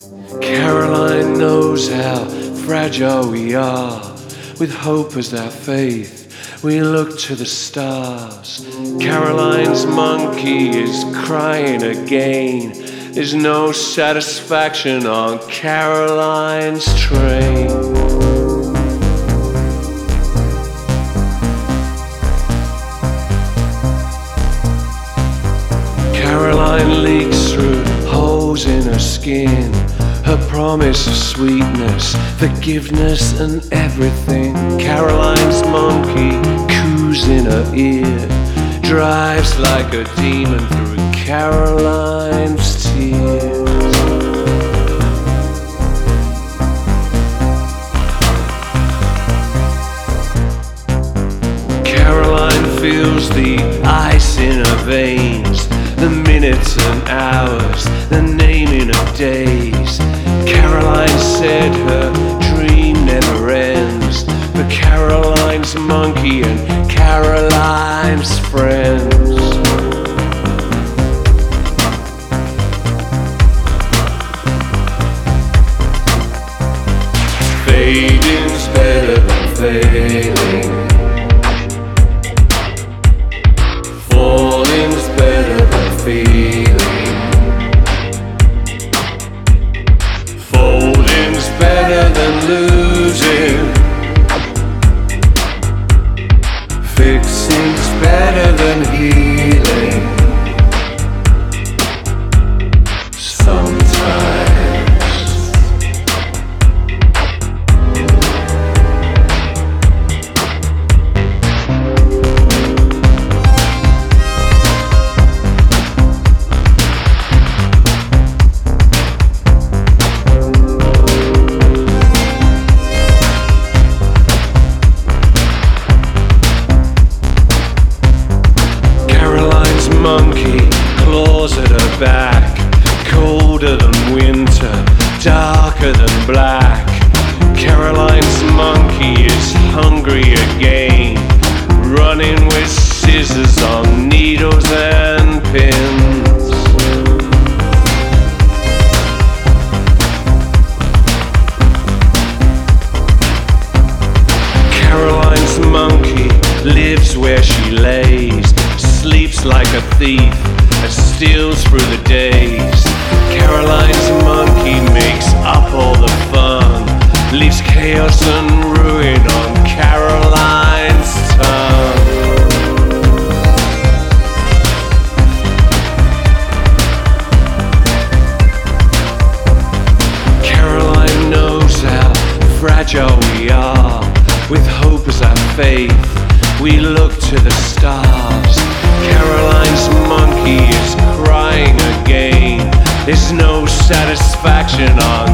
Caroline knows how fragile we are. With hope as our faith, we look to the stars. Caroline's monkey is crying again. There's no satisfaction on Caroline's train. Caroline leaks through holes in her skin. Her promise of sweetness, forgiveness and everything. Caroline's monkey coos in her ear, drives like a demon through Caroline's tears. Caroline feels the ice in her veins, the minutes and hours, the naming of days. Caroline said her dream never ends, but Caroline's monkey and Caroline's friends. Fading's better than failing. Falling's better than feeling. Folding's better than losing. Fixing's better than healing. Sometimes. Monkey claws at her back, colder than winter, darker than black. Caroline's monkey is hungry again, running with scissors on needles and pins. Caroline's monkey lives where she lays, sleeps like a thief and steals through the days. Caroline's monkey makes up all the fun, leaves chaos and ruin on Caroline's tongue. Caroline knows how fragile we are. With hope as our faith, we look to the stars. Caroline's monkey is crying again. There's no satisfaction on